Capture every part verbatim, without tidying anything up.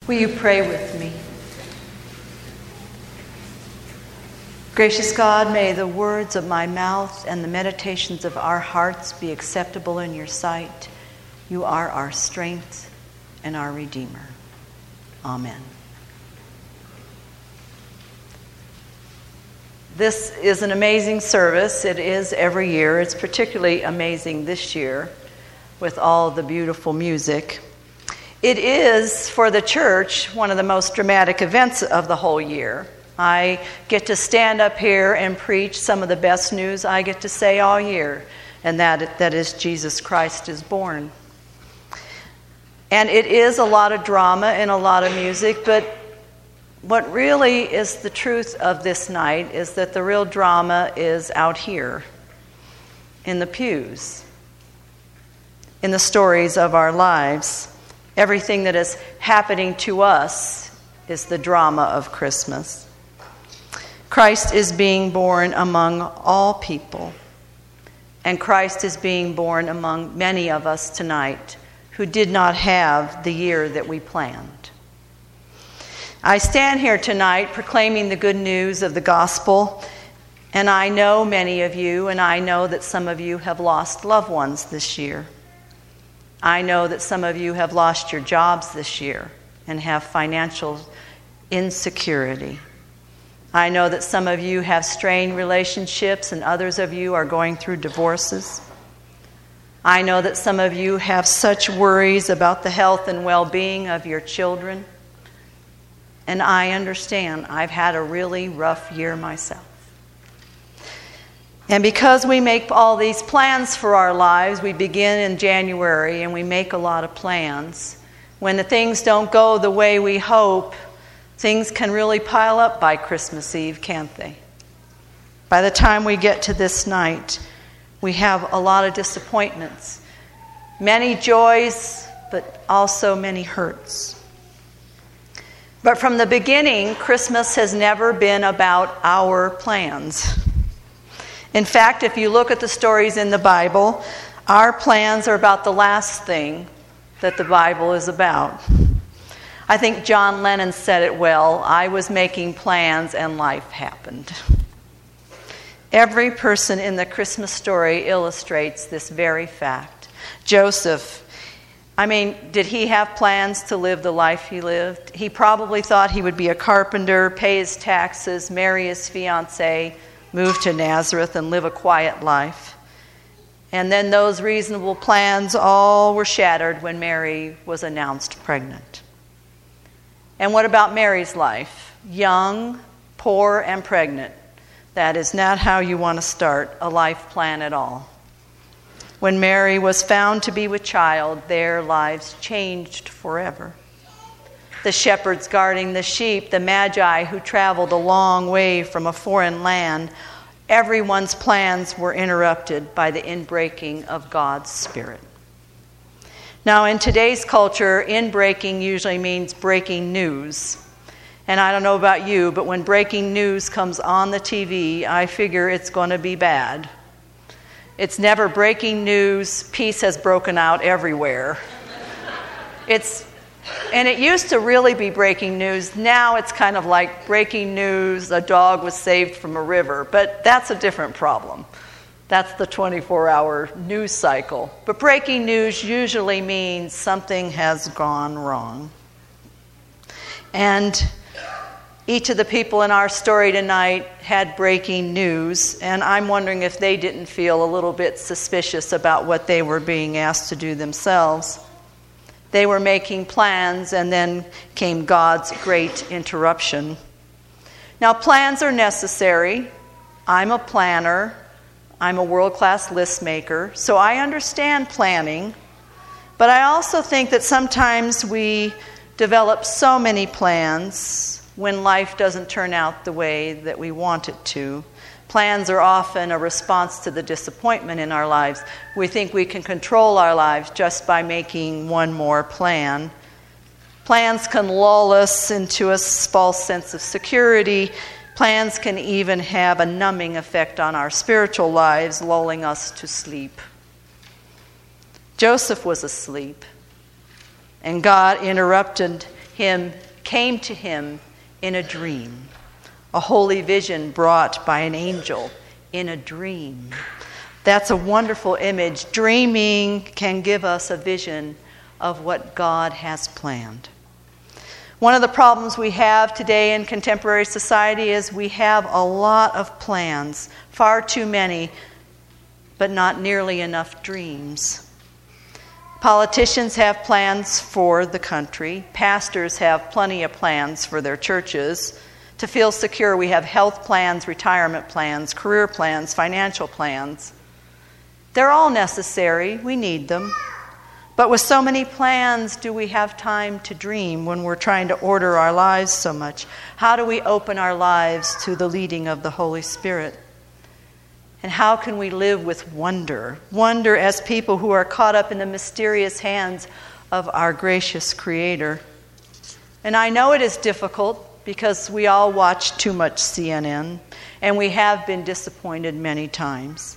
Will you pray with me? Gracious God, may the words of my mouth and the meditations of our hearts be acceptable in your sight. You are our strength and our Redeemer. Amen. This is an amazing service. It is every year. It's particularly amazing this year with all the beautiful music. It is, for the church, one of the most dramatic events of the whole year. I get to stand up here and preach some of the best news I get to say all year, and that that is Jesus Christ is born. And it is a lot of drama and a lot of music, but what really is the truth of this night is that the real drama is out here, in the pews, in the stories of our lives. Everything that is happening to us is the drama of Christmas. Christ is being born among all people, and Christ is being born among many of us tonight who did not have the year that we planned. I stand here tonight proclaiming the good news of the gospel, and I know many of you, and I know that some of you have lost loved ones this year. I know that some of you have lost your jobs this year and have financial insecurity. I know that some of you have strained relationships and others of you are going through divorces. I know that some of you have such worries about the health and well-being of your children. And I understand. I've had a really rough year myself. And because we make all these plans for our lives, we begin in January and we make a lot of plans. When the things don't go the way we hope, things can really pile up by Christmas Eve, can't they? By the time we get to this night, we have a lot of disappointments. Many joys, but also many hurts. But from the beginning, Christmas has never been about our plans. In fact, if you look at the stories in the Bible, our plans are about the last thing that the Bible is about. I think John Lennon said it well, I was making plans and life happened. Every person in the Christmas story illustrates this very fact. Joseph, I mean, did he have plans to live the life he lived? He probably thought he would be a carpenter, pay his taxes, marry his fiancée, move to Nazareth and live a quiet life. And then those reasonable plans all were shattered when Mary was announced pregnant. And what about Mary's life? Young, poor, and pregnant. That is not how you want to start a life plan at all. When Mary was found to be with child, their lives changed forever. The shepherds guarding the sheep, the magi who traveled a long way from a foreign land, everyone's plans were interrupted by the inbreaking of God's Spirit. Now, in today's culture, inbreaking usually means breaking news. And I don't know about you, but when breaking news comes on the T V, I figure it's going to be bad. It's never breaking news, peace has broken out everywhere. It's And it used to really be breaking news. Now it's kind of like breaking news, a dog was saved from a river. But that's a different problem. That's the twenty-four hour news cycle. But breaking news usually means something has gone wrong. And each of the people in our story tonight had breaking news. And I'm wondering if they didn't feel a little bit suspicious about what they were being asked to do themselves. They were making plans, and then came God's great interruption. Now, plans are necessary. I'm a planner. I'm a world-class list maker, so I understand planning. But I also think that sometimes we develop so many plans when life doesn't turn out the way that we want it to. Plans are often a response to the disappointment in our lives. We think we can control our lives just by making one more plan. Plans can lull us into a false sense of security. Plans can even have a numbing effect on our spiritual lives, lulling us to sleep. Joseph was asleep, and God interrupted him came to him in a dream, a holy vision brought by an angel in a dream. That's a wonderful image. Dreaming can give us a vision of what God has planned. One of the problems we have today in contemporary society is we have a lot of plans, far too many, but not nearly enough dreams. Politicians have plans for the country. Pastors have plenty of plans for their churches. To feel secure, we have health plans, retirement plans, career plans, financial plans. They're all necessary. We need them. But with so many plans, do we have time to dream when we're trying to order our lives so much? How do we open our lives to the leading of the Holy Spirit? And how can we live with wonder? Wonder as people who are caught up in the mysterious hands of our gracious Creator. And I know it is difficult because we all watch too much C N N, and we have been disappointed many times.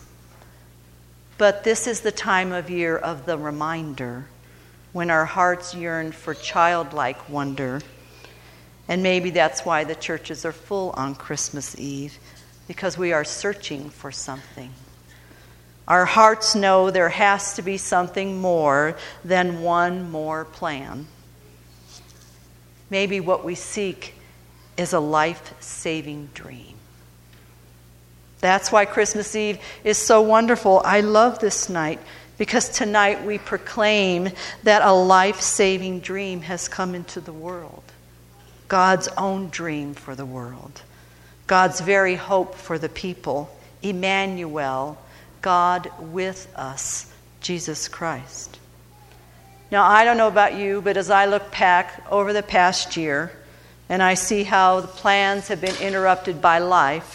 But this is the time of year of the reminder, when our hearts yearn for childlike wonder. And maybe that's why the churches are full on Christmas Eve, because we are searching for something. Our hearts know there has to be something more than one more plan. Maybe what we seek is a life-saving dream. That's why Christmas Eve is so wonderful. I love this night because tonight we proclaim that a life-saving dream has come into the world. God's own dream for the world. God's very hope for the people. Emmanuel, God with us, Jesus Christ. Now, I don't know about you, but as I look back over the past year and I see how the plans have been interrupted by life,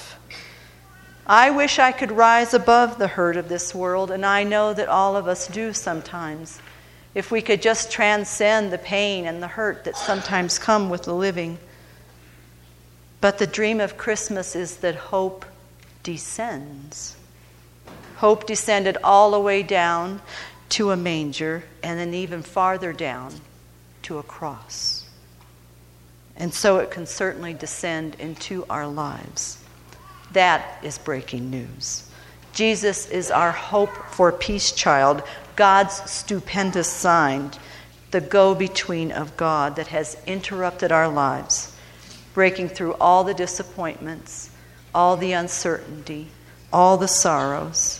I wish I could rise above the hurt of this world, and I know that all of us do sometimes. If we could just transcend the pain and the hurt that sometimes come with the living. But the dream of Christmas is that hope descends. Hope descended all the way down to a manger, and then even farther down to a cross. And so it can certainly descend into our lives. That is breaking news. Jesus is our hope for peace child, God's stupendous sign, the go-between of God that has interrupted our lives, breaking through all the disappointments, all the uncertainty, all the sorrows.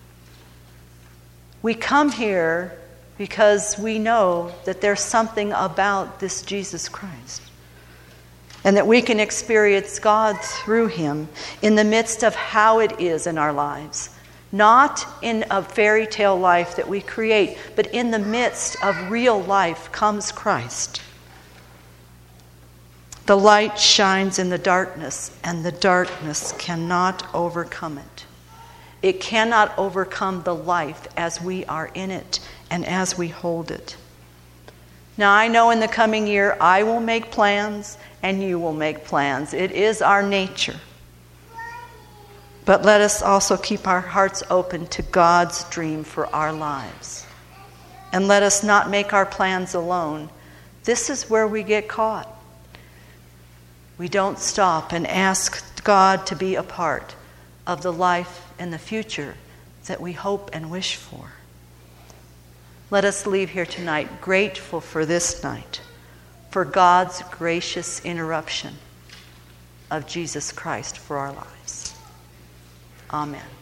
We come here because we know that there's something about this Jesus Christ, and that we can experience God through him in the midst of how it is in our lives. Not in a fairy tale life that we create, but in the midst of real life comes Christ. The light shines in the darkness, and the darkness cannot overcome it. It cannot overcome the life as we are in it and as we hold it. Now, I know in the coming year I will make plans and you will make plans. It is our nature. But let us also keep our hearts open to God's dream for our lives. And let us not make our plans alone. This is where we get caught. We don't stop and ask God to be a part of the life and the future that we hope and wish for. Let us leave here tonight grateful for this night, for God's gracious interruption of Jesus Christ for our lives. Amen.